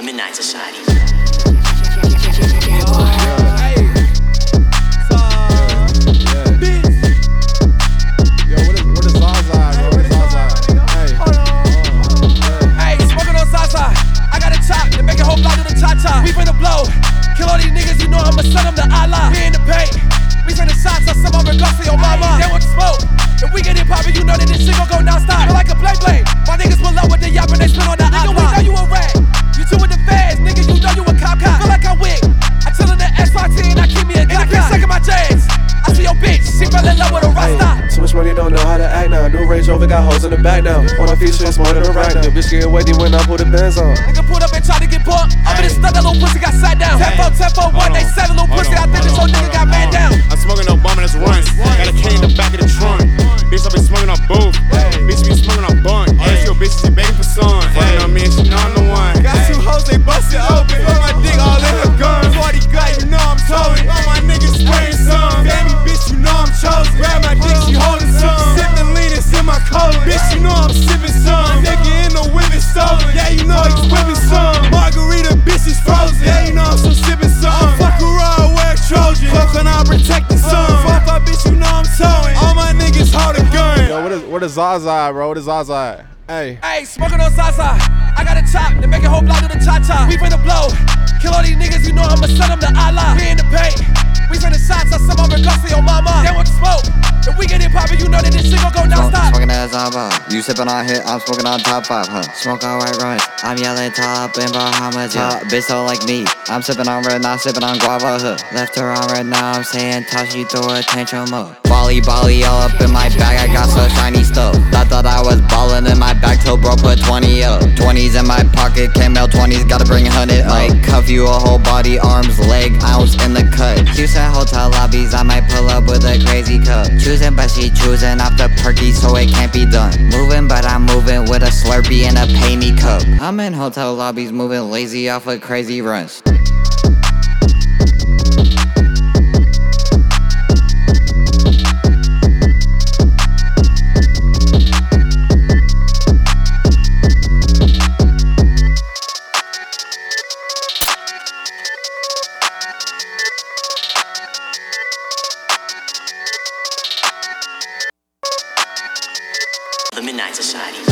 The Midnight Society. We finna blow, kill all these niggas, you know I'ma send them to Allah. We in the paint, we sending shots, I send my regards to your mama. They want the smoke, if we get it poppin', you know that this shit gon' go non-stop. Feel like a blade, my niggas pull up with the yap and they spin on the nigga, we know you a rat, you two with the feds, nigga, you know you a cop. Feel like I wick, I chill in the SRT and I keep me a Glock. In the second my jazz, I see your bitch, she fell in love with a rock star. Too much money, don't know how to act now. New Range Rover got hoes in the back now. On our feet, shit's more than a rack now. Bitch get wetty when I put the Benz on. Nigga pulled up and tried to get bumped. I'm in the stud, that little pussy got sat down. 10-4, 10-4, 1, they 7 little pussy. I think this whole nigga got man down. I'm smoking no bomb, that's runs. Got a K in the back of the trunk. Bitch, I been smoking on both. Bitch, be smoking on bunk. Ask your bitch, she begging for son. Fucking on me and she know I'm the one. Got two hoes, they busted open. Put my dick all in her gun. 40 gut, you know I'm towing. All my niggas spraying some. Baby, bitch, you know I'm chosen. Grab my dick, she holding some. Sipping lean, it's in my colon. Bitch, you know I'm sipping some. Nigga in the whip is stolen. Yeah, you know he's whipping some. Margarita, bitch is frozen. Yeah, you know I'm so sipping some. Fuck around, wear Trojan. Fuck when I protect the sun. Fuck up, bitch, you know I'm towing. All my niggas hold a gun. Yo, what is Zaza, bro? What is Zaza? Hey. Hey, smoking on Zaza. I got a chop to make a whole block do the cha-cha. We finna blow, kill all these niggas, you know I'ma send them to Allah. We in the paint, we sending shots, I send my regards to your mama. They want the smoke, if we get it poppin', you know that this shit gon' go non-stop. Smoking that Zaba, you sippin' on hit, I'm smoking on top 5, huh? Smoke on white runs, I'm yelling top in Bahamas, yeah. Bitch so like me, I'm sippin' on red, not sippin' on guava, huh? Left her on red, now I'm saying toss you through a tantrum up. Bally, all up in my bag, I got so shiny stuff. Thought I was ballin' in my back till bro put 20 up. 20s in my pocket, came out 20s, gotta bring 100 up. Might cuff you a whole body, arms, leg, ounce in the cut. Houston hotel lobbies, I might pull up with a crazy cup. Choosing, but she choosing off the perky, so it can't be done. Moving, but I'm moving with a Slurpee and a pay me cup. I'm in hotel lobbies, moving lazy off of crazy runs. The Midnight Society.